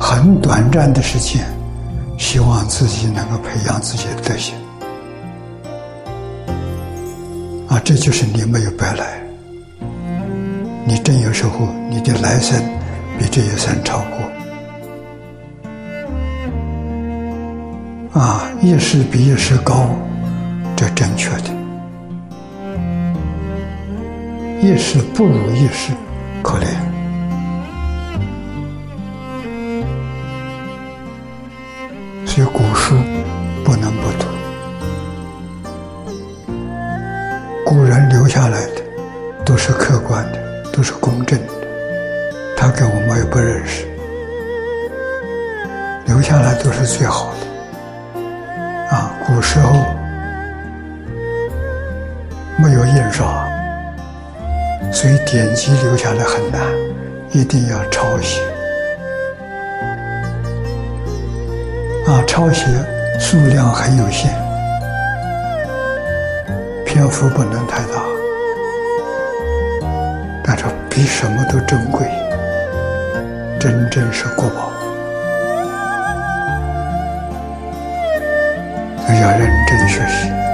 很短暂的时间，希望自己能够培养自己的德行。这就是你没有白来，你真有时候你的来生比这一生超过。一世比一世高，这正确的。一世不如一世，可怜。所以古书不能不读。古人留下来的都是客观的，都是公正的，他跟我们也不认识，留下来都是最好的。古时候没有印刷，所以典籍留下来很难，一定要抄写。抄写数量很有限，篇幅不能太大，但是比什么都珍贵，真正是国宝，要认真学习。